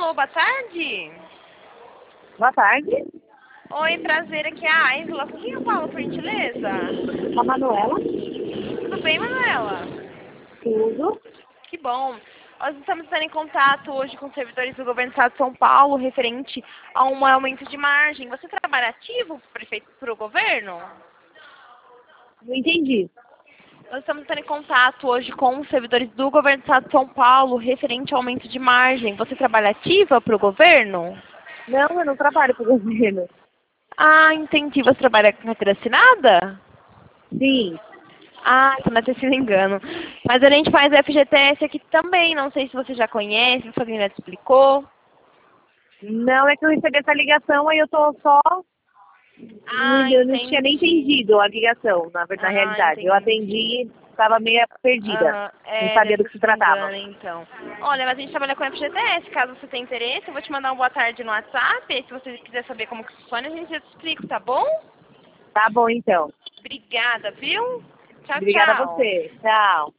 Alô, boa tarde. Boa tarde. Oi, prazer, aqui é a Aisla. Com quem eu falo, por gentileza? A Manuela. Tudo bem, Manuela? Tudo. Que bom. Nós estamos entrando em contato hoje com servidores do governo do estado de São Paulo referente a um aumento de margem. Você trabalha ativo para o governo? Não entendi. Nós estamos entrando em contato hoje com os servidores do governo do estado de São Paulo referente ao aumento de margem. Você trabalha ativa para o governo? Não, eu não trabalho para o governo. Ah, entendi. Você trabalha com carteira assinada? Sim. Ah, então não é ter sido engano. Mas a gente faz FGTS aqui também. Não sei se você já conhece, se alguém já te explicou. Não, é que eu recebi essa ligação, aí eu tô só... Ah, Eu não tinha nem entendi. entendido a ligação, na realidade. Eu Entendi. atendi, estava meio perdida. Aham, Não sabia deve do ter que se sido tratava. engano, então. Olha, mas a gente trabalha com FGTS, caso você tenha interesse, eu vou te mandar um boa tarde no WhatsApp, e se você quiser saber como que funciona, a gente já te explica, tá bom? Tá bom, então. Obrigada, viu? Tchau, Obrigada a tchau. você. Tchau.